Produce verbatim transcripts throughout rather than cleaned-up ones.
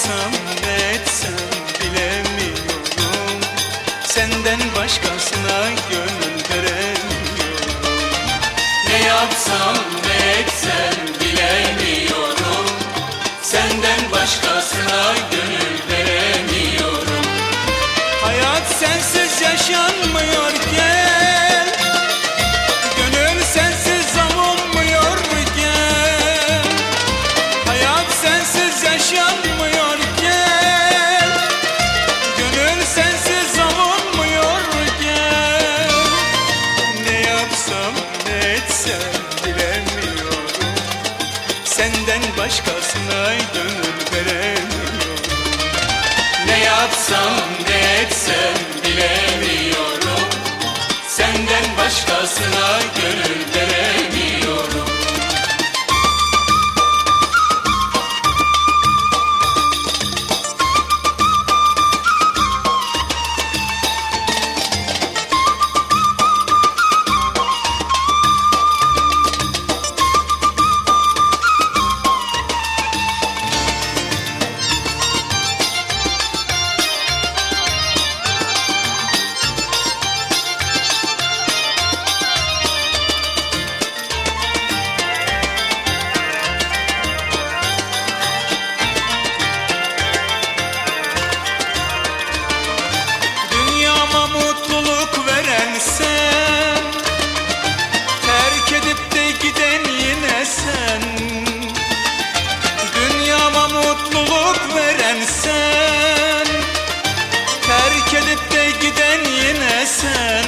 yapsam ne etsem bilemiyorum. Senden başkasına gönül veremiyorum. Ne yapsam ne etsem bilemiyorum. Senden başkasına gönül veremiyorum. Hayat sensiz yaşanmıyor gel. Gönül sensiz avunmuyor gel. Hayat sensiz yaşanmıyor gel. Gönül sensiz avunmuyor gel. Ne yapsam ne etsem bilemiyorum. Senden başkasına gönül veremiyorum. Ne yapsam ne etsem bilemiyorum. Senden başkasına gönül veremiyorum. Mutluluk veren sen, terk edip de giden yine sen. Dünyama mutluluk veren sen, terk edip de giden yine sen.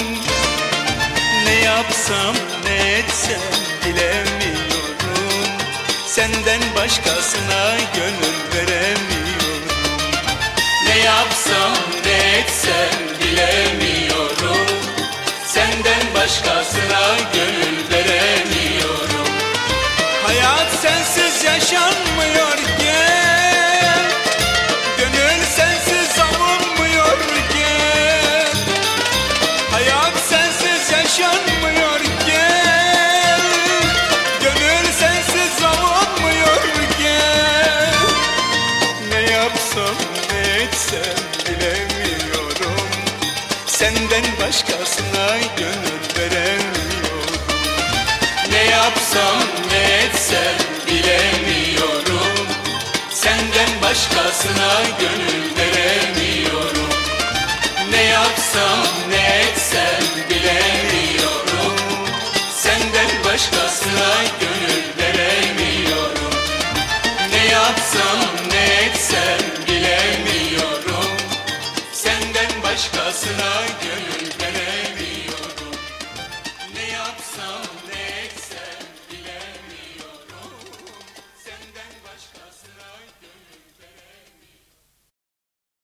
Ne yapsam ne etsem bilemiyorum. Senden başkasına gönül veremiyorum. Ne yapsam ne etsem bilemiyorum. Senden başkasına gönül veremiyorum. Hayat sensiz yaşanmıyor gel. Gönül sensiz avunmuyor gel. Hayat sensiz yaşanmıyor gel. Gönül sensiz avunmuyor gel. Ne yapsam ne etsem bilemiyorum. Senden başkasına gönül veremiyorum. Ne yapsam ne etsem bilemiyorum. Senden başkasına gönül veremiyorum. Ne yapsam ne etsem bilemiyorum. Senden başkasına gönül veremiyorum. Ne yapsam ne etsem bilemiyorum. Senden başkasına